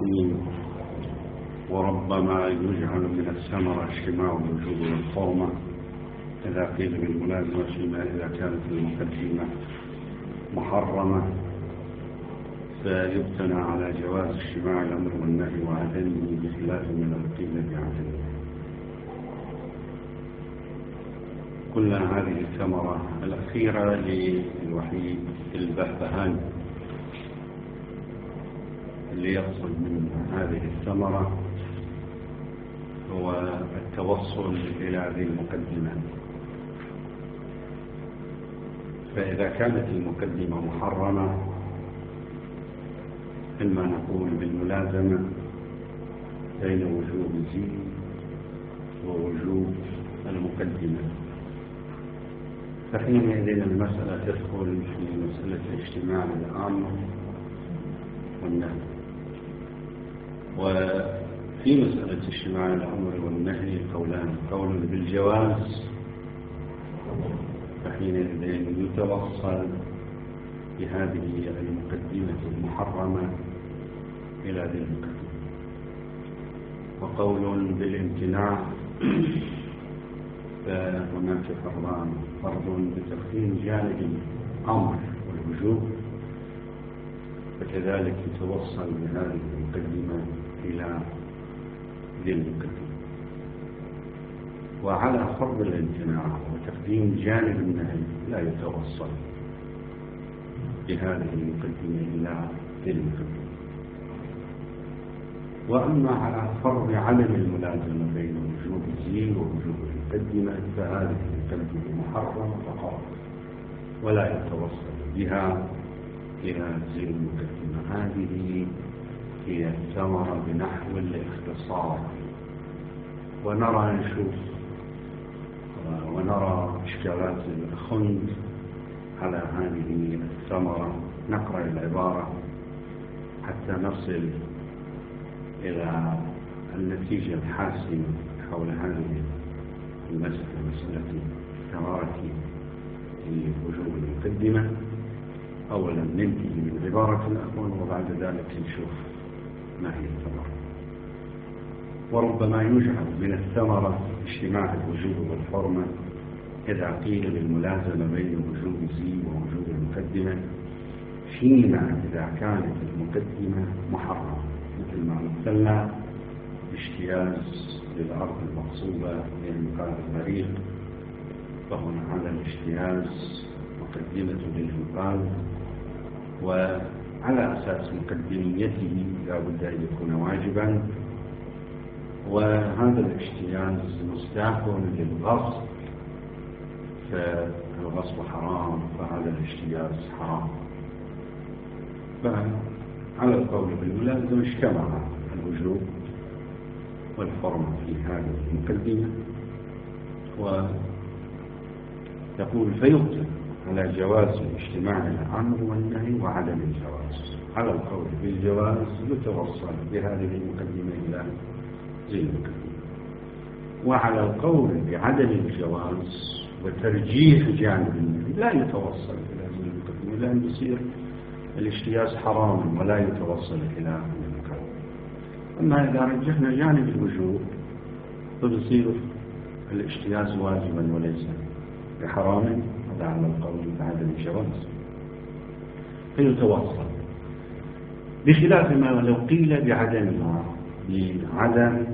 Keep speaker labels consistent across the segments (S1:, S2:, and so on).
S1: الرحيم. وربما يجعل من الثمرة اجتماع الوجوب والحرمة إذا قيل بالملازمة، فيما إذا كانت المقدمة محرمة فيبتنى على جواز اجتماع الأمر والنهي وعدمه بخلاف من قيل بعدمه. قلنا هذه الثمرة الأخيرة للوحيد البهبهاني اللي يحصل من هذه الثمرة هو التوصل إلى هذه المقدمة. فإذا كانت المقدمة محرمة إما نقول بالملازمة بين وجوب الزين ووجوب المقدمة، فحينئذ المسألة تدخل في مسألة اجتماع الأمر والنهي. وفي مسألة اجتماع الأمر والنهي قولان: قول بالجواز، فحينئذ يتوصل بهذه المقدمة المحرمة إلى ذي المقدمة، وقول بالامتناع، فهناك فرض بتقديم جانب الأمر والوجوب، فكذلك يتوصل بهذه المقدمة إلى ذي المقدمة. وعلى فرض الامتناع وتقديم جانب النهي لا يتوصل بهذه المقدمة إلى ذي المقدمة. وأما على فرض عدم الملازمة بين وجوب الزين ووجوب المقدمة فهذه المقدمة محرمة فقط ولا يتوصل بها إلى ذي المقدمة. هذه هي الثمرة بنحو الاختصار. ونرى نشوف ونرى إشكالات الخند على هذه الثمرة. نقرأ العبارة حتى نصل إلى النتيجة الحاسمة حول هذه المسألة، مسألة الثمرة في وجوب المقدمة. أولا ننتهي من عبارة الأخوان وبعد ذلك نشوف ما هي الثمرة. وربما يجعل من الثمرة اجتماع الوجوب والحرمة إذا قيل بالملازمة بين وجوب الزين ووجوب المقدمة، فيما إذا كانت المقدمة محرمة، مثل ما مثلنا اجتياز للأرض المغصوبة لإنقاذ الغريق، فهنا على الاجتياز مقدمة للإنقاذ، وعلى أساس مقدميته لا بد أن يكون واجبا، وهذا الاجتياز مصداق للغصب، فالغصب حرام فهذا الاجتياز حرام. فعلى القول بالملازمة اجتمع الوجوب والحرمة في هذه المقدمة، ويقول فيقتل على جواز اجتماع الأمر والنهي وعدم الجواز. على القول بالجواز يتوصل بهذه المقدمة إلى ذي المقدمة، وعلى القول بعدم الجواز وترجيح جانب النهي لا يتوصل إلى ذي المقدمة، لأن يصير الاجتياز حرام ولا يتوصل إلى المقدمة. أما إذا رجحنا جانب الوجوب فتصير الاجتياز واجبا وليس بحرام، هذا على القول بعدم الجواز، فيتوصل، بخلاف ما لو قيل بعدمها، بعدم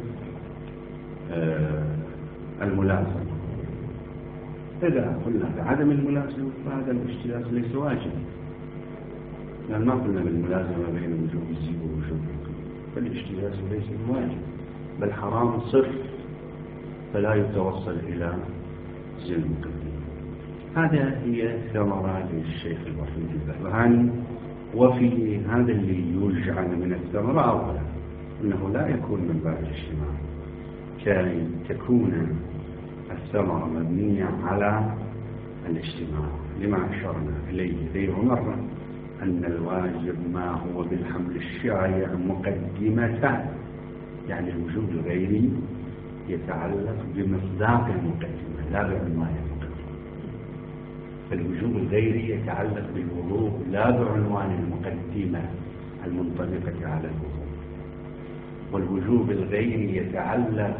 S1: الملازمة. إذا قلنا بعدم الملازمة فهذا الاجتياز ليس واجبا، لأن ما قلنا بالملازمة بين وجوب الزين ووجوب المقدمة، فالاجتياز ليس واجب بل حرام صرف، فلا يتوصل إلى ذي المقدمة. هذا هي ثمرة للشيخ الوحيد البهبهاني. وفي هذا اللي يجعل من الثمرة أولا أنه لا يكون من باب الاجتماع، كي تكون الثمرة مبنية على الاجتماع، لما أشرنا إليه غير مرة أن الواجب ما هو بالحمل الشائع مقدمة، يعني الوجوب الغيري يتعلق بمصداق المقدمة لا بعنوان المقدمة. فالوجوب الغيري يتعلق بالوضوء لا بعنوان المقدمة المنطبقة على الوضوء. والوجوب الغيري يتعلق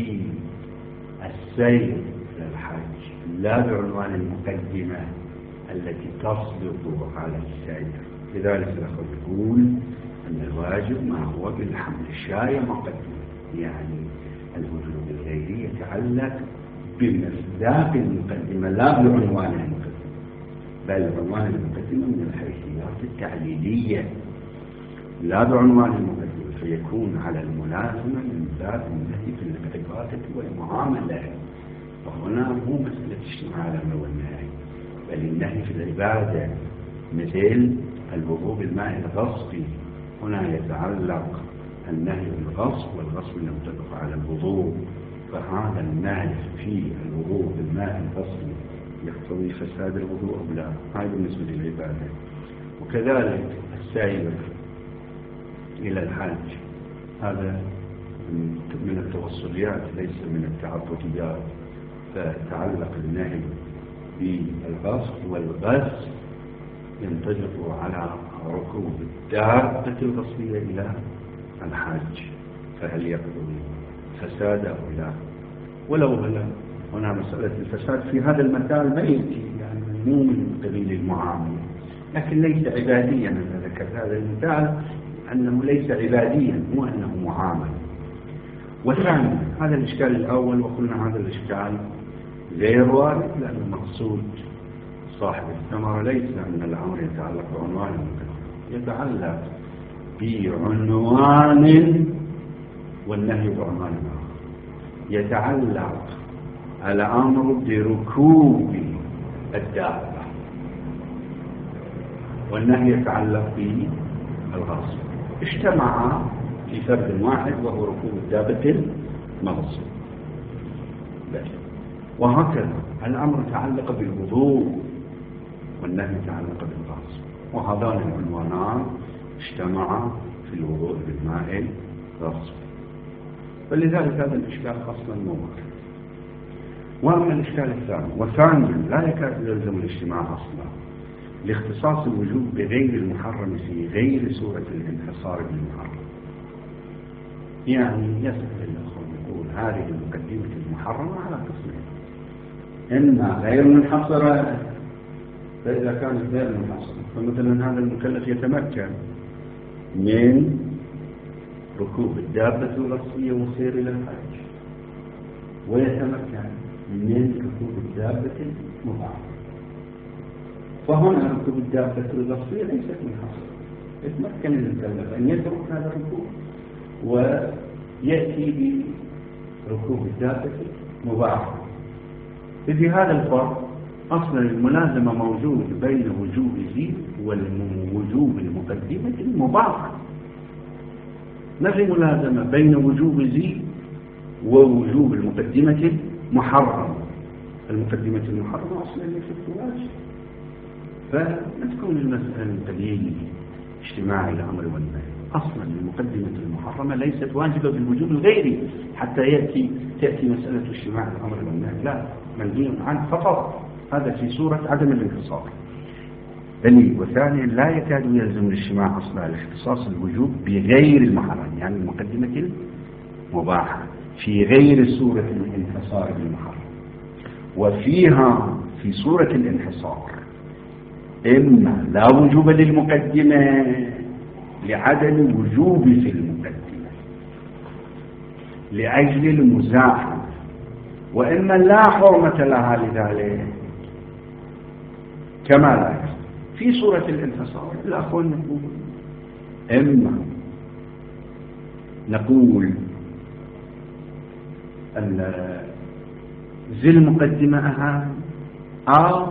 S1: بالسير إلى الحج لا بعنوان المقدمة التي تصدق على السير. لذلك الأخوة يقول أن الواجب ما هو بالحمل الشاية مقدمة، يعني الوجوب الغيري يتعلق بمصداق المقدمة لا بعنوان المقدمة، بل عنوان المقدمة من الحيثيات التعليلية لا بعنوان المقدمة، فيكون على الملازمة من باب النهي في العبادة والمعاملة. وهنا مو مسألة اجتماع الأمر والنهي، بل النهي في العبادة مثل الوضوء بالماء الغصبي، هنا يتعلق النهي بالغصب، والغصب ينطبق على الوضوء، فهذا النهي في الوضوء بالماء الغصبي يقتضي فساد الوضوء أو لا، هذا بالنسبة للعبادة. وكذلك السائر إلى الحج هذا من التوصليات ليس من التعبديات، فتعلق النهي بالغصب، والغصب ينطبق على ركوب الدابة الغصبية إلى الحج، فهل يقتضي فساد أو لا؟ ولو هنا مسألة الفساد في هذا المثال ما يأتي، يعني مو من قبيل المعاملة، لكن ليس عباديا. أنا ذكرت هذا المثال أنه ليس عباديا، مو أنه معامل. والثاني هذا الإشكال الأول، وقلنا هذا الإشكال غير وارد، لأن المقصود صاحب الثمرة ليس أن الأمر يتعلق بعنوان المقدمة، يتعلق بعنوان والنهي بعنوان آخر. يتعلق الأمر بركوب الدابة، والنهي يتعلق بالغصب، اجتمعا في فرد واحد وهو ركوب الدابة المغصوب. وهكذا الأمر تعلق بالوضوء والنهي تعلق بالغصب، وهذان العنوانان اجتمعا في الوضوء بالماء الغصب، فلذلك هذا الإشكال أصلا موجود. وأما الإشكال الثاني، والثاني لا يكاد يلزم الاجتماع أصلا، لاختصاص الوجوب بغير المحرم في غير سورة الانحصار بالمحرم. يعني يسأل الأخوة يقول هذه المقدمة المحرمة على قسمين: إما غير منحصرة، فإذا كانت غير منحصرة فمثلا هذا المكلف يتمكن من ركوب الدابة الغصبية والسير إلى الحج، ويتمكن من ركوب الدابة المباحة. فهنا ركوب الدابة الغصبية ليست منحصرة، يتمكن المكلف أن يترك هذا الركوب ويأتي بركوب الدابة المباحة. في هذا الفرق أصلا الملازمة موجود بين وجوب زيد ووجوب المقدمة المباحة. ما في ملازمة بين وجوب زيد ووجوب المقدمة المحرمة. المقدمة المحرمة أصلا ليست واجب، فتكون المسألة من قبيل اجتماع الأمر والنهي. أصلا المقدمة المحرمة ليست واجبة بالوجوب الغيري حتى تأتي مسألة اجتماع الأمر والنهي، لا، منهي عنه فقط. هذا في صورة عدم الانحصار. بل وثانيا لا يكاد يلزم الاجتماع أصلا لاختصاص الوجوب بغير المحرم، يعني المقدمة المباحة في غير سورة الانحصار بالمحرم. وفيها في سورة الانحصار إما لا وجوب للمقدمة لعدم وجوب في المقدمة لأجل المزاحمة، وإما لا حرمة لها لذلك كما لا. في سورة الانحصار الأخوان نقول إما نقول أن ذي المقدمة أهم، أو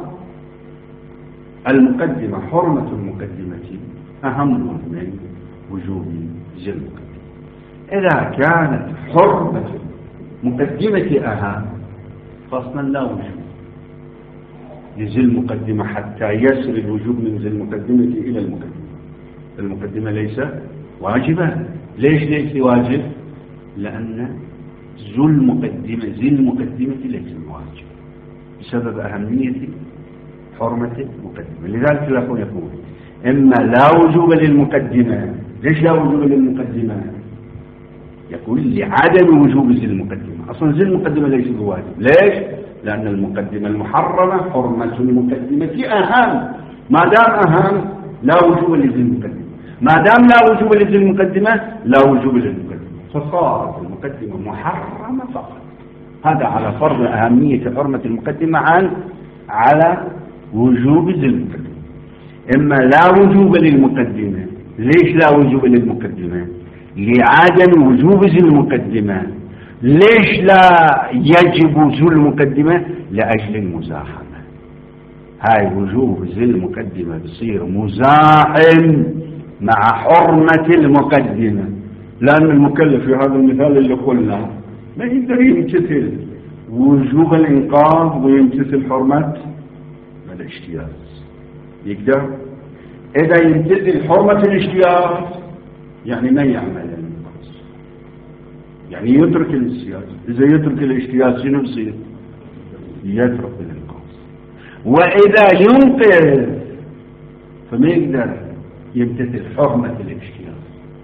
S1: المقدمة حرمة المقدمة أهم من وجوب ذي المقدمة. إذا كانت حرمة مقدمة أهم فأصلا لا وجوب لذي المقدمة حتى يسر الوجوب من ذي المقدمة إلى المقدمة. المقدمة ليس واجبة. ليش ليس واجب؟ لأن ذي المقدمة ليس واجب بسبب أهمية حرمة المقدمة. لذلك الأخوة يقول إما لا وجوب للمقدمة. ليش لا وجوب للمقدمة؟ يقول لعدم وجوب ذي المقدمة. أصلا ذي المقدمة ليس بواجب. ليش؟ لأن المقدمة المحرمة حرمة المقدمة أهم. ما دام أهم لا وجوب لذي المقدمة، ما دام لا وجوب لذي المقدمة لا وجوب للمقدمة، فصارت المقدمة محرمة فقط. هذا على فرض أهمية حرمة المقدمة على وجوب ذي المقدمة. إما لا وجوب للمقدمة. ليش لا وجوب للمقدمة؟ لعدم وجوب ذي المقدمة. ليش لا يجب ذو المقدمة؟ لأجل المزاحمة. هاي وجوب ذي المقدمة بصير مزاحم مع حرمة المقدمة، لأن المكلف في هذا المثال اللي قلنا ما يقدر يمتثل وجوب الإنقاذ ويمتثل حرمة الاجتياز. يقدر إذا يمتثل حرمة الاجتياز يعني ما يعمل الإنقاذ، يعني يترك الاجتياز. إذا يترك الاجتياز شنو يصير؟ يترك الإنقاذ. وإذا ينقذ فما يقدر يمتثل حرمة الاجتياز،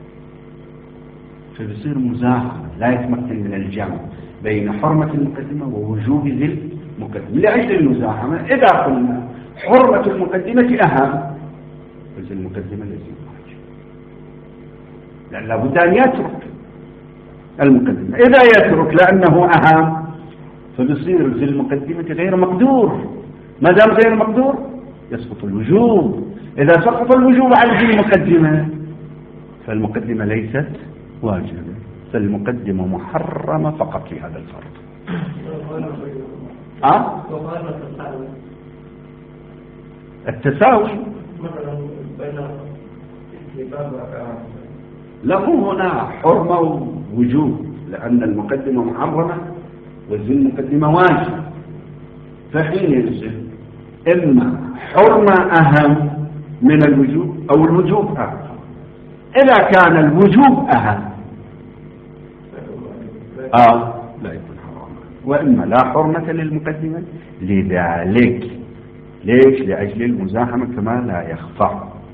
S1: فبصير مزاحمة، لا يتمكن من الجمع بين حرمة المقدمة ووجوب ذي المقدمة. لأجل المزاحمة إذا قلنا حرمة المقدمة أهم فذي المقدمة لازم واجب، لأن لابد أن يترك المقدمة. إذا يترك لأنه أهم فبصير ذي المقدمة غير مقدور. ما دام غير مقدور يسقط الوجوب. إذا سقط الوجوب عن ذي المقدمة فالمقدمة ليست واجبة، فالمقدمة محرمة فقط في هذا الفرض. التساوي له هنا حرمة ووجوب، لأن المقدمة محرمة وذي المقدمة واجب. فحين ينزل إما حرمة أهم من الوجوب أو الوجوب أهم. إذا كان الوجوب أهم لا يكون حراما، وإما لا حرمة للمقدمة لذلك. ليش؟ لأجل المزاحمة كما لا يخفى.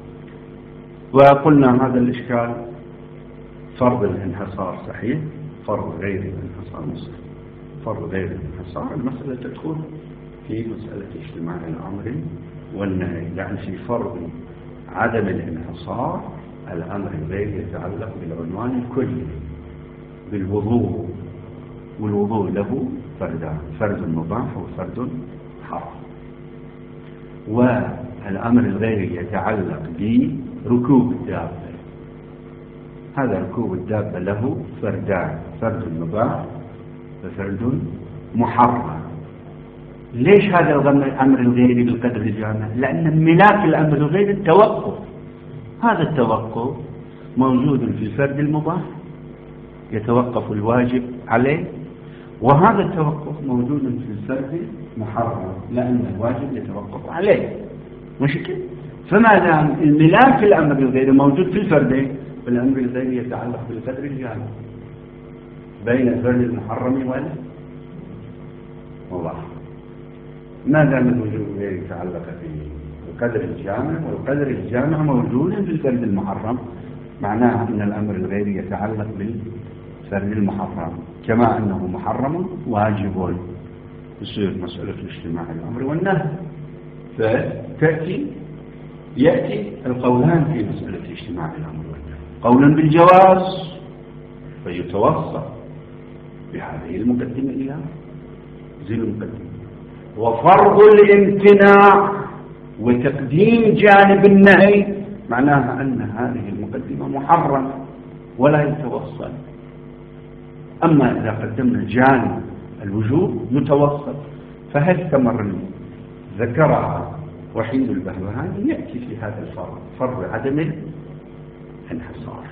S1: وقلنا هذا الإشكال فرض الانحصار صحيح، فرض غير الانحصار مصر. فرض غير الانحصار المسألة تدخل في مسألة اجتماع الأمر والنهي، يعني في فرض عدم الانحصار الأمر الغير يتعلق بالعنوان الكلي بالوضوء، والوضوء له فردان، فرد مباح وفرد حرام. والأمر الغير يتعلق بركوب الدابة، هذا ركوب الدابة له فردان، فرد مباح وفرد محرم. ليش هذا الأمر الغيري بالقدر الجامع؟ لأن ملاك الأمر الغيري التوقف. هذا التوقف موجود في الفرد المباح يتوقف الواجب عليه، وهذا التوقف موجود في الفرد المحرم لأن الواجب يتوقف عليه. مش كده؟ فما دام الملاك الأمر الغيري موجود في الفردين فالأمر الغيري يتعلق بالقدر الجامع بين الفرد المحرم والله. ما دام الوجوب يتعلق بالقدر الجامع والقدر الجامع موجود في الفرد المحرم، معناه أن الأمر الغيري يتعلق بالفرد المحرم كما أنه محرم واجب. يصير مسألة اجتماع الأمر والنهي. يأتي القولان في مسألة اجتماع الأمر والنهي، قولا بالجواز فيتوصل بهذه المقدمة إلى ذي المقدمة، وفرض الامتناع وتقديم جانب النهي معناها أن هذه المقدمة محرمة ولا يتوصل. أما إذا قدمنا جانب الوجوب يتوصل. فهل تمر ذكرها وحيد البهوهاني يأتي في هذا الفرض، فرض عدم الانحصار.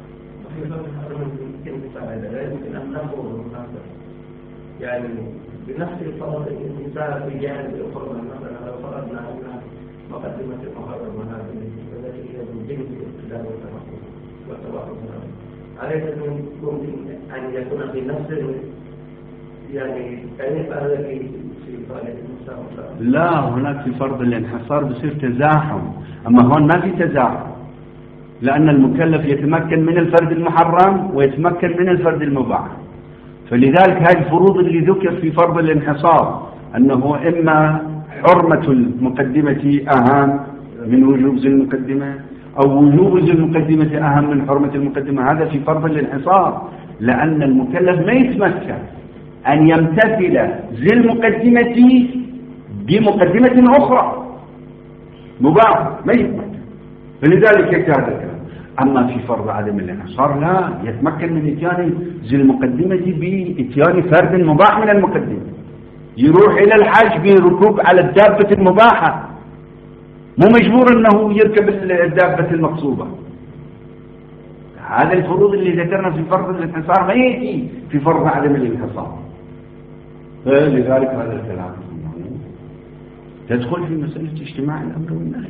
S2: يعني بنفس الفرض الانتساب في جانب الأخرى، مثلا لو فرضنا أن مقدمة المحرم هذه التي هي الجنس الابتداء والتوقف عليه ممكن أن يكون في نفس يعني كيف هذا في فرض الانحصار؟
S1: لا، هناك في فرض الانحصار بصير تزاحم، أما هون ما في تزاحم. لأن المكلف يتمكن من الفرد المحرم ويتمكن من الفرد المباح. فلذلك هذه الفروض اللي ذكر في فرض الانحصار أنه إما حرمة المقدمة أهم من وجوب ذي المقدمة أو وجوب ذي المقدمة أهم من حرمة المقدمة، هذا في فرض الانحصار، لأن المكلف ما يتمكن أن يمتثل ذي المقدمة بمقدمة أخرى مباح، ما يتمكن. فلذلك يكفي هذا الكلام. أما في فرض عدم الانحصار لا، يتمكن من إتيان ذي المقدمة بإتيان فرد مباح من المقدمة، يروح إلى الحج بركوب على الدابة المباحة، مو مجبور أنه يركب الدابة المقصوبة. هذا الفروض اللي ذكرنا في فرض الانحصار ما يأتي في فرض عدم الانحصار. فلذلك هذا الكلام تدخل في مسألة اجتماع الأمر والنهي،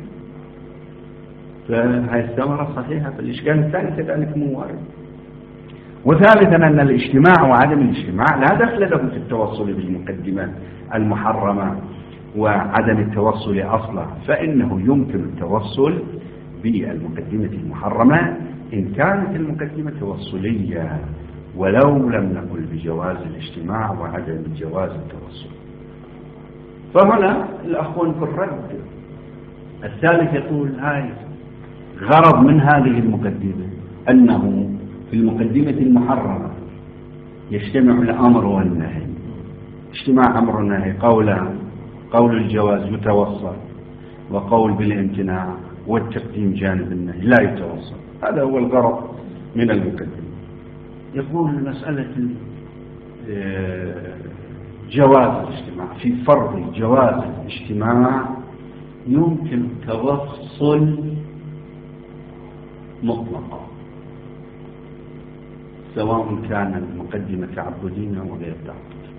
S1: فهي الثمرة صحيحة. فالإشكال الثاني كذلك مو وارد. وثالثا أن الاجتماع وعدم الاجتماع لا دخل له في التوصل بالمقدمة المحرمة وعدم التوصل أصلا، فإنه يمكن التوصل بالمقدمة المحرمة إن كانت المقدمة توصلية، ولو لم نقل بجواز الاجتماع وعدم جواز التوصل. فهنا الأخوان في الرد الثالث يقول هاي غرض من هذه المقدمة أنه في المقدمة المحرمة يجتمع الأمر والنهي. اجتماع أمر والنهي قول الجواز يتوصل، وقول بالامتناع والتقديم جانب النهي لا يتوصل. هذا هو الغرض من المقدمة. يقول مسألة جواز الاجتماع، في فرض جواز الاجتماع يمكن توصل مطلقا سواء كان المقدمة تعبدية أو غير تعبدية.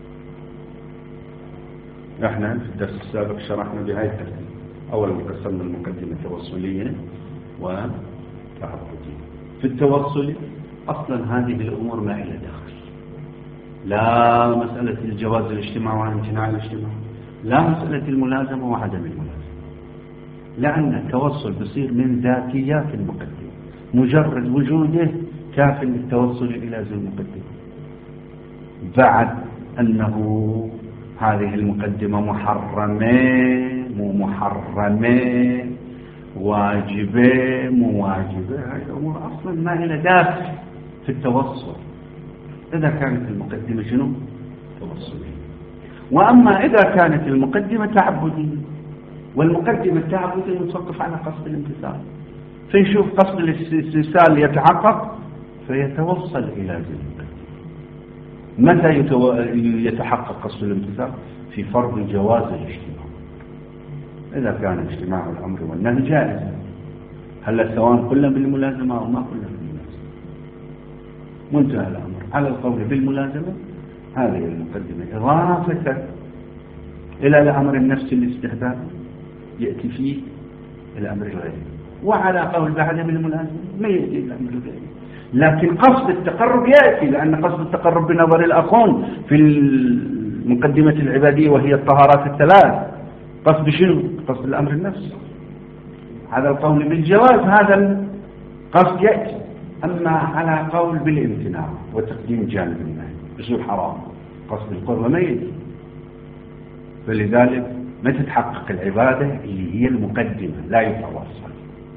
S1: احنا في الدرس السابق شرحنا بهذه الترتيب. أولا قسمنا المقدمة توصلية وتعبدية. في التوصل أصلا هذه الأمور ما إلى دخل، لا مسألة الجواز الاجتماع وامتناع الاجتماع، لا مسألة الملازمة وعدم الملازمة، لأن التوصل بصير من ذاتيات المقدمة، مجرد وجوده كاف للتوصل إلى ذي المقدمة، بعد أنه هذه المقدمة محرمة مو محرمة، واجبة مو واجبة، هذه الأمور أصلا ما إلى داخل في التوصل إذا كانت المقدمة شنو؟ توصلية. وأما إذا كانت المقدمة تعبدية، والمقدمة التعبدية متوقف على قصد الامتثال، فيشوف قصد الاستئصال يتحقق فيتوصل إلى ذي المقدمة. متى يتحقق قصد الامتثال؟ في فرض جواز الاجتماع، إذا كان اجتماع الأمر والنهي جائزا، هل سواء قلنا بالملازمة أو ما قلنا بالملازمة، منتهى الأمر على القول بالملازمة. هذه المقدمة إضافة إلى الأمر النفسي الاستحباب يأتي فيه الأمر الغيري، وعلى قول بعدم الملازمة ما يأتي الأمر الغيري، لكن قصد التقرب يأتي، لأن قصد التقرب بنظر الأخون في المقدمة العبادية وهي الطهارات الثلاث، قصد شنو؟ قصد الأمر النفسي. هذا القول بالجواز هذا القصد يأتي، أما على قول بالامتناع وتقديم جانب النهي بصير حرام، قصد القرب ما يأتي. فلذلك ما تتحقق العبادة اللي هي المقدمة، لا يتوصل.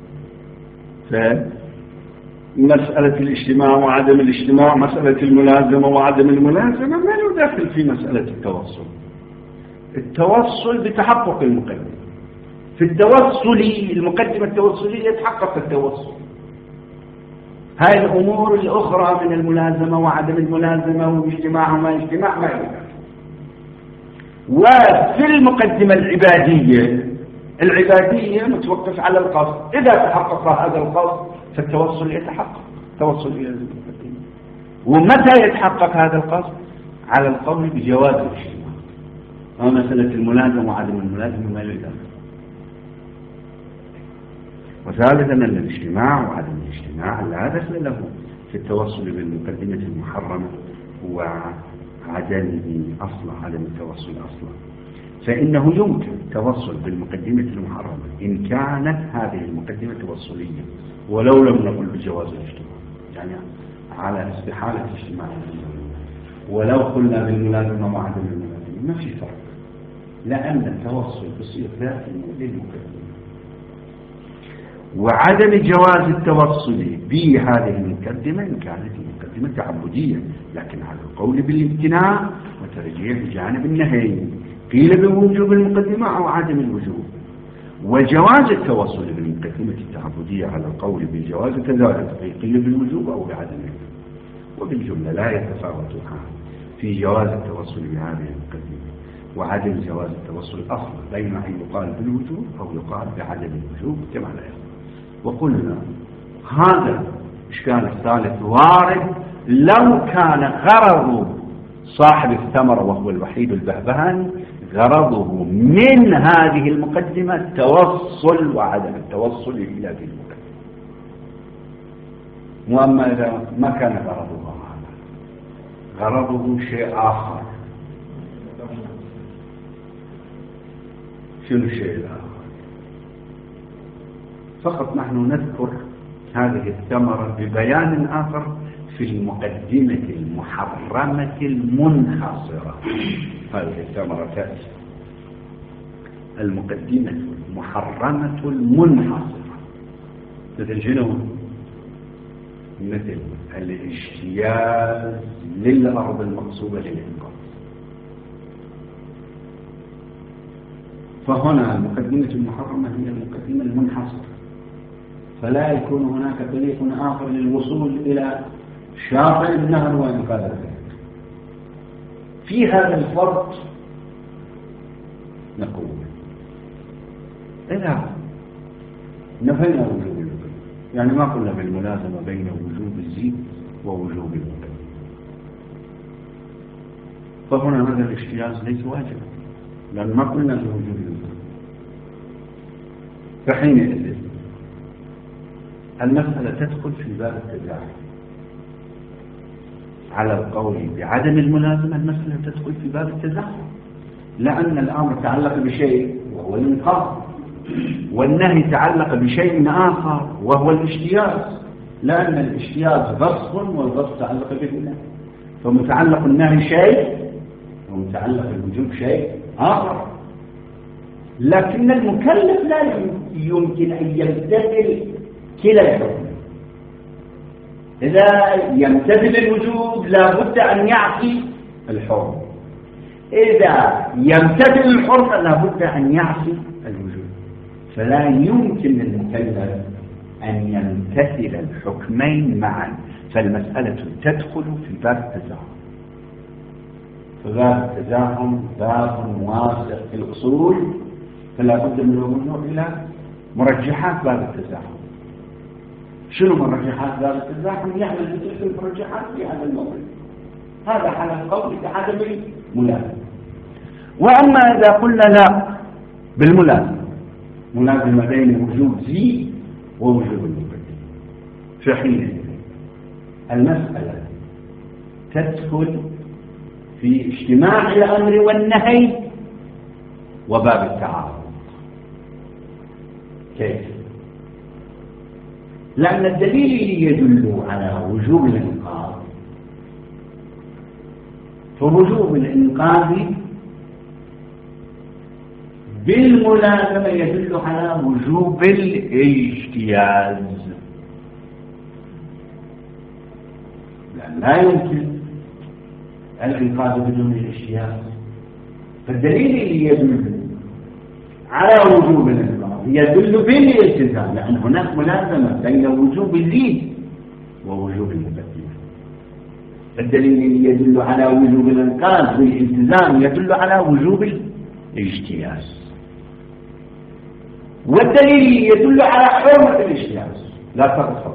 S1: فمسألة الاجتماع وعدم الاجتماع، مسألة الملازمة وعدم الملازمة ما له داخل في مسألة التوصل. التوصل بتحقق المقدمة، في التوصل المقدمة التوصلية يتحقق التوصل. هاي الأمور الأخرى من الملازمة وعدم الملازمة والاجتماع وما اجتماع ما يدخل. وفي المقدمة العبادية متوقف على القصد، إذا تحقق هذا القصد فالتوصل يتحقق، توصل إلى المقدمة. ومتى يتحقق هذا القصد؟ على القول بجواز الاجتماع. مسألة الملازمة وعدم الملازمة ما يدخل. وثالثا أن الاجتماع وعدم الاجتماع لا دخل له في التوصل بالمقدمة المحرمة وعدم أصلا، عدم التوصل أصلا. فإنه يمكن توصل بالمقدمة المحرمة إن كانت هذه المقدمة توصلية، ولو لم نقل بجواز الاجتماع، يعني على استحالة اجتماع، ولو قلنا بالملازمة مع عدم الملازمة ما في فرق، لأن التوصل بصير ذاتي للمقدمة. وعدم جواز التوصل بهذه المقدمة إن كانت المقدمة تعبدية، لكن على القول بالامتناع وترجيح جانب النهي، قيل بوجوب المقدمة أو عدم الوجوب. وجواز التوصل بالمقدمة التعبدية على القول بالجواز كذلك، أي قيل بالوجوب أو بعدم الوجوب. وبالجملة لا يتفاوتان في جواز التوصل بهذه المقدمة وعدم جواز التوصل أصلا، بين أن يقال بالوجوب أو يقال بعدم الوجوب كما لا يقال. وقلنا هذا الإشكال الثالث وارد لو كان غرض صاحب الثمرة وهو الوحيد البهبهاني غرضه من هذه المقدمة التوصل وعدم التوصل إلى هذه المقدمة. وأما إذا ما كان غرضه هذا، غرضه شيء آخر، شنو الشيء الآخر؟ فقط نحن نذكر هذه الثمرة ببيان آخر في المقدمة المحرمة المنحصرة. هذه الثمرة تأتي المقدمة المحرمة المنحصرة، مثل شنو؟ مثل الاجتياز للأرض المقصوبة للإنقاذ. فهنا المقدمة المحرمة هي المقدمة المنحصرة، فلا يكون هناك طريق آخر للوصول إلى شاطئ النهر وإنقاذ ذلك. في هذا الفرق نقول إذا نفينا وجوب المقدمة، يعني ما قلنا بالملازمة بين وجوب الزيد ووجوب المقدمة، فهنا هذا الاجتياز ليس واجبا، لأن ما قلنا بوجوب المقدمة. فحينئذ المسألة تدخل في باب التزاحم. على القول بعدم الملازمة المسألة تدخل في باب التزاحم، لأن الأمر تعلق بشيء وهو الإنقاذ، والنهي تعلق بشيء آخر وهو الاجتياز، لأن الاجتياز غصب والغصب تعلق بالنهي، فمتعلق النهي شيء ومتعلق الوجوب شيء آخر. لكن المكلف لا يمكن أن يمتثل كلا الحكم. إذا يمتثل الوجوب لا بد أن يعصي الحرم، إذا يمتثل الحرم لا بد أن يعصي الوجوب، فلا يمكن للمكلف أن يمتثل الحكمين معا، فالمسألة تدخل في باب التزاحم. فباب التزاحم باب واسع في الأصول، فلا بد من الرجوع إلى مرجحات باب التزاحم. شنو مرجحات باب التزاحم؟ يعمل بتلك المرجحات في هذا الموضوع. هذا على القول بعدم الملازمة. وأما إذا قلنا لا بالملازمة، ملازمة بين وجوب زي ووجوب المقدمة، فحينئذ المسألة تدخل في اجتماع الأمر والنهي وباب التعارض. كيف؟ لأن الدليل اللي يدل على وجوب الإنقاذ، فوجوب الإنقاذ بالملازمة يدل على وجوب الاجتياز، لأن لا يمكن الإنقاذ بدون الاجتياز. فالدليل اللي يدل على وجوب الإنقاذ يدل بالالتزام، لأن هناك ملازمة بين وجوب الزيد ووجوب المقدمة. الدليل اللي يدل على وجوب الإنقاذ بالالتزام يدل على وجوب الاجتياز، والدليل اللي يدل على حرمة الاجتياز لا تتصور.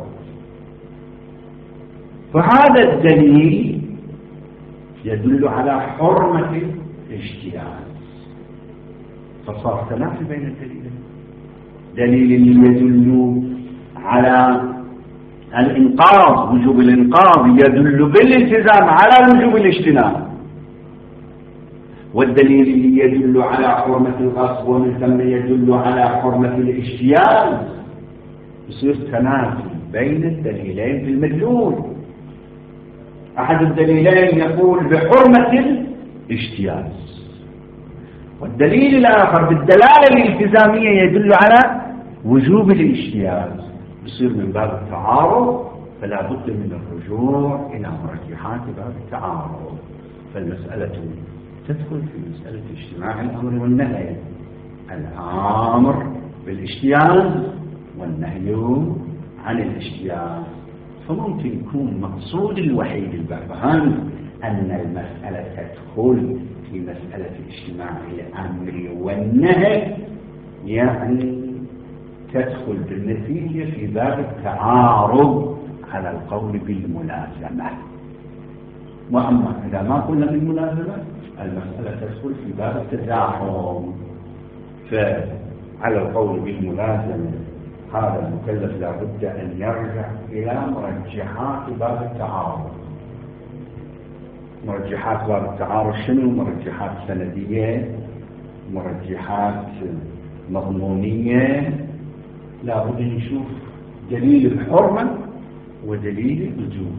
S1: فهذا الدليل يدل على حرمة الاجتياز، فصار تنافي بين الدليلين. دليل يدل على الإنقاذ وجوب الإنقاذ يدل بالالتزام على وجوب الاجتناب، والدليل اللي يدل على حرمة الغصب ومن ثم يدل على حرمة الاجتياز، يصير تنافي بين الدليلين في المدلول. أحد الدليلين يقول بحرمة الاجتياز، والدليل الآخر بالدلالة الالتزامية يدل على وجوب الاجتياز، يصير من باب التعارض، فلا بد من الرجوع إلى مرجحات باب التعارض. فالمسألة تدخل في مسألة اجتماع الأمر والنهي، الأمر بالاجتياز والنهي عن الاجتياز. فممكن يكون مقصود الوحيد البرهان أن المسألة تدخل في مسألة اجتماع الأمر والنهي، يعني تدخل بالنتيجة في باب التعارض على القول بالملازمة. وأما إذا ما قلنا بالملازمة المسألة تدخل في باب التزاحم. فعلى القول بالملازمة هذا المكلف لا بد أن يرجع إلى مرجحات باب التعارض. مرجحات باب التعارض شنو؟ مرجحات سندية، مرجحات مضمونية. لا بد نشوف دليل الحرمة ودليل الوجوب،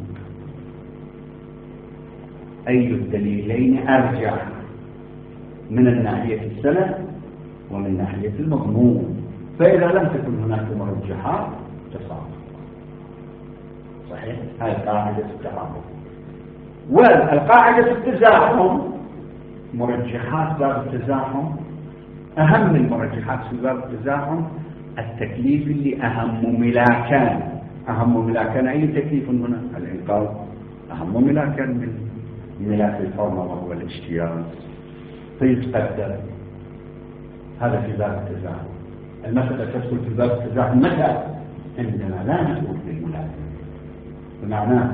S1: أي الدليلين أرجع من الناحية السند ومن ناحية المضمون. فإذا لم تكن هناك مرجحات تصادم. صحيح؟ هذه قاعدة التعارض. والقاعدة التزاحم، مرجحات باب التزاحم، أهم المرجحات في باب التزاحم التكليف اللي أهم ملاكان. أهم ملاكان أي تكليف هنا؟ الإنقاذ أهم ملاكان من ملاك الحرمة وهو الاجتياز، فيتقدم هذا في باب التزاحم. المسألة تدخل في باب التزاحم متى؟ عندما لا نقول بالملازمة، بمعنى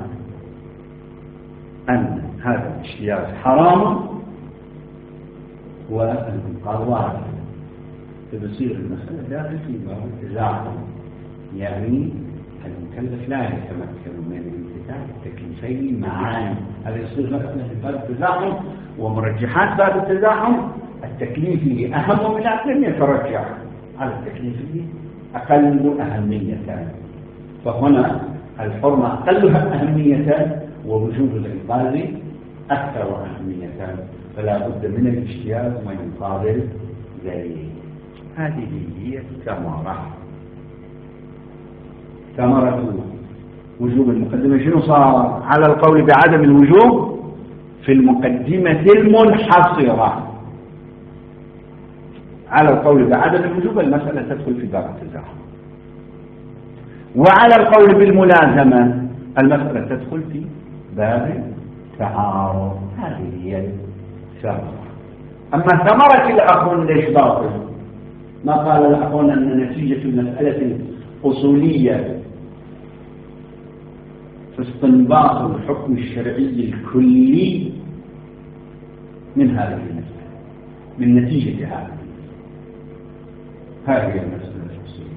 S1: أن هذا الاجتياز حرام والإنقاذ واجب، فبصير المسألة داخل في باب التزاحم، يعني المكلف لا يتمكن من امتثال التكليفين معا. هذا يصير مثلا في باب التزاحم. ومرجحات باب التزاحم التكليف اللي أهم من الآخر يترجح على التكليف اللي أقل أهمية. فهنا الحرمة أقلها أهمية ووجود الإنقاذ أكثر أهمية، فلا بد من الاجتياز وإنقاذ ذلك. هذه هي ثمرة وجوب المقدمة. شنو صار على القول بعدم الوجوب في المقدمة المنحصرة؟ على القول بعدم الوجوب المسألة تدخل في باب التزاحم، وعلى القول بالملازمة المسألة تدخل في باب التعارض. هذه هي الثمرة. أما ثمرة الأخون ليش باطل؟ ما قال الأخون أن نتيجة المسألة أصولية في استنباط الحكم الشرعي الكلي من هذه المسألة، من نتيجة هذه المسألة الأصولية.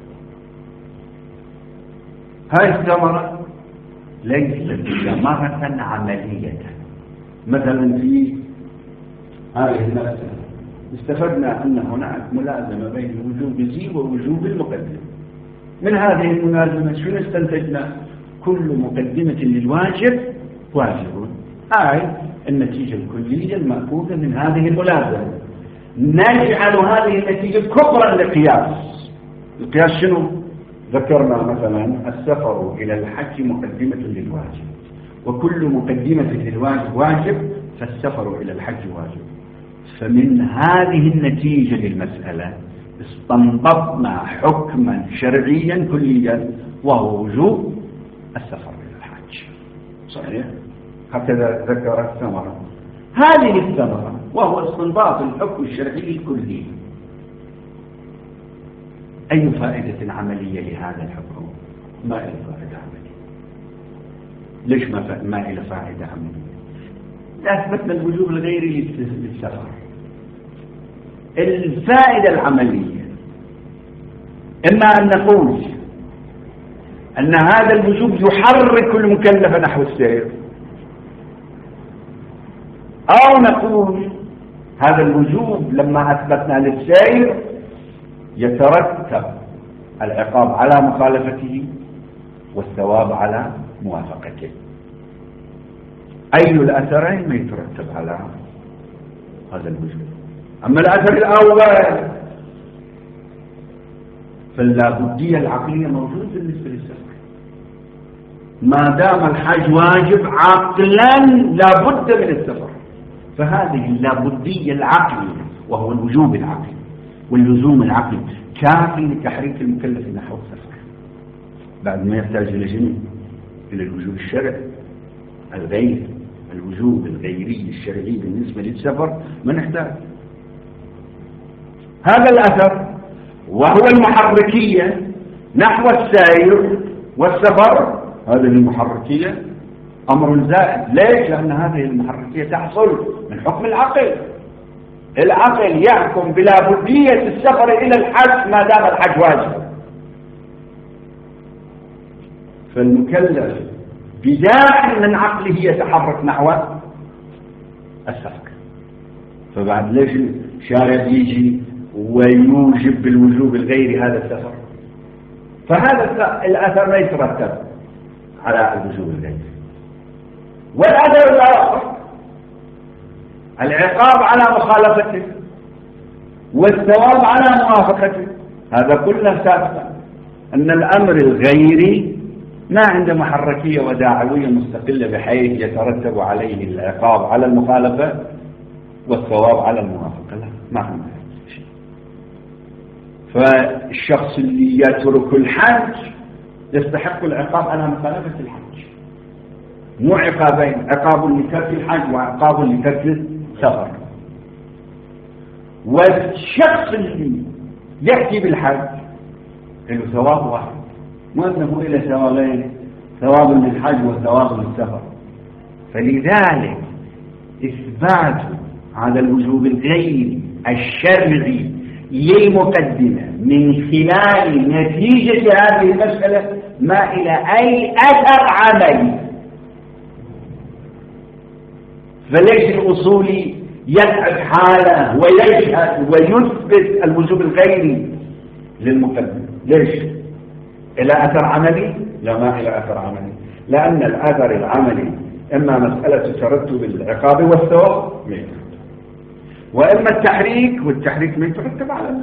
S1: هذه الثمرة ليست ثمرة عملية. مثلا في هذه المسألة استفدنا أن هناك ملازمة بين وجوب ذي ووجوب المقدمة. من هذه الملازمة شنو استنتجنا؟ كل مقدمة للواجب واجب، أي النتيجة الكلية المأخوذة من هذه الملازمة. نجعل هذه النتيجة كبرى لقياس. القياس شنو؟ ذكرنا مثلا السفر إلى الحج مقدمة للواجب، وكل مقدمة للواجب واجب، فالسفر إلى الحج واجب. فمن هذه النتيجة للمسألة استنبطنا حكما شرعيا كليا وهو وجوب السفر إلى الحج. صحيح؟ هكذا ذكر الثمرة. هذه الثمرة وهو استنباط الحكم الشرعي الكلي. أي فائدة عملية لهذا الحكم؟ ما إلى فائدة عملية. ليش ما إلى فائدة عملية؟ أثبتنا الوجوب الغيري للسفر. الفائدة العملية إما أن نقول أن هذا الوجوب يحرك المكلف نحو السير، أو نقول هذا الوجوب لما أثبتنا للسائر يترتب العقاب على مخالفته والثواب على موافقته. أي الأثرين ما يترتب على هذا الوجوب. أما الأثر الأول فاللابدية العقلية موجودة بالنسبة للسفر. ما دام الحج واجب عقلا لابد من السفر، فهذه اللابدية العقلية وهو الوجوب العقلي واللزوم العقلي كافي لتحريك المكلف نحو السفر، بعد ما يحتاج إلى جميع، إلى الوجوب الشرعي الغير، الوجوب الغيري الشرعي بالنسبة للسفر ما نحتاج. هذا الأثر وهو المحركية نحو السير والسفر، هذه المحركية أمر زائد. ليش؟ لأن هذه المحركية تحصل من حكم العقل. العقل يحكم بلابدية السفر إلى الحج ما دام الحج واجب، فالمكلف بداخل من عقله يتحرك نحو السفر. فبعد ليش الشارع يجي ويوجب بالوجوب الغيري هذا السفر؟ فهذا الأثر لا يترتب على الوجوب الغيري. والأثر الآخر العقاب على مخالفته والثواب على موافقته. هذا كله سابقا أن الأمر الغيري ما عنده محركية وداعوية مستقلة بحيث يترتب عليه العقاب على المخالفة والثواب على الموافقة، لا، ما عنده شيء. فالشخص اللي يترك الحج يستحق العقاب على مخالفة الحج، مو عقابين، عقاب لترك الحج وعقاب لترك السفر. والشخص اللي يأتي بالحج له ثواب واحد، مو أنه إلى ثوابين، ثواب للحج وثواب للسفر. فلذلك إثبات هذا الوجوب الغيري الشرعي للمقدمة من خلال نتيجة هذه المسألة ما إلى أي أثر عملي. فليش الأصولي يسعد حاله ويشهد ويثبت الوجوب الغيري للمقدمة؟ ليش؟ إلى أثر عملي؟ لا، ما إلى أثر عملي، لأن الأثر العملي إما مسألة ترتب العقاب والثواب وإما التحريك، والتحريك ما يترتب على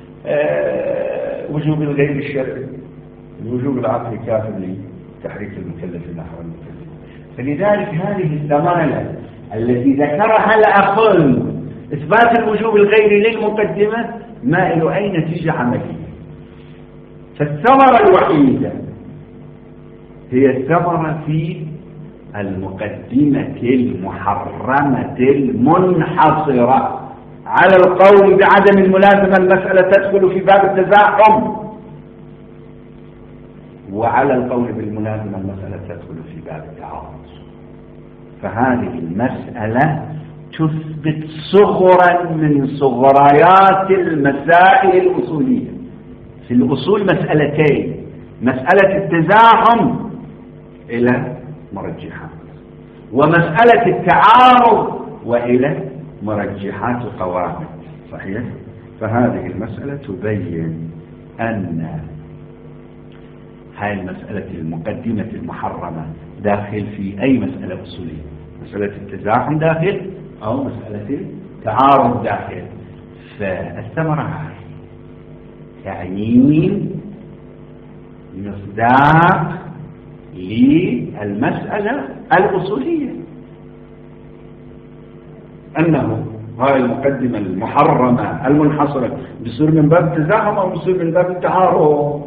S1: وجوب الغير الشرعي. الوجوب العقلي كافٍ لتحريك المكلف نحو المكلف. فلذلك هذه الثمانية التي ذكرها الأخل إثبات الوجوب الغيري للمقدمة ما إلى أي نتيجة عملية. فالثمرة الوحيدة هي الثمرة في المقدمة المحرمة المنحصرة على القول بعدم الملازمة. المسألة تدخل في باب التزاحم، وعلى القول بالملازمة المسألة تدخل في باب التعارض. فهذه المسألة تثبت صغرا من صغريات المسائل الأصولية. في الأصول مسألتين: مسألة التزاحم إلى مرجحات، ومسألة التعارض وإلى مرجحات قواعد. صحيح؟ فهذه المسألة تبين أن هاي المسألة المقدمة المحرمة داخل في أي مسألة أصولية. مسألة التزاحم داخل أو مسألة التعارض داخل. فالثمرة تعيين مصداق للمسألة الأصولية، أنه هاي المقدمة المحرمة المنحصرة بصير من باب التزاحم أو بصير من باب التعارض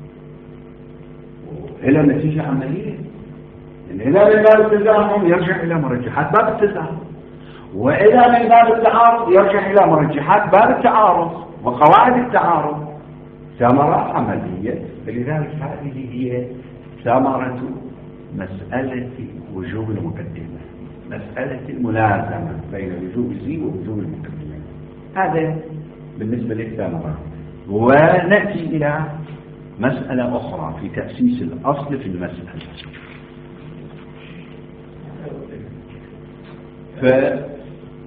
S1: إلى نتيجة عملية. إلى من باب التزاحم يرجع إلى مرجحات باب التزاحم، وإلى من باب التعارض يرجع إلى مرجحات باب التعارض وقواعد التعارض. ثمرة عملية. فلذلك هذه هي ثمرة مسألة وجوب المقدمة، مسألة الملازمة بين وجوب الزي ووجوب المقدمة. هذا بالنسبة للثمرة. ونأتي إلى مسألة أخرى في تأسيس الأصل في المسألة.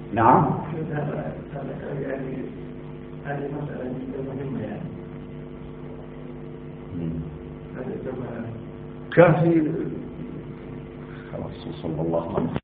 S1: نعم.
S2: هذا يعني هذه مسألة جدا مهمة يعني. هذه
S1: كافي. خلاص، صلى الله عليه وسلم.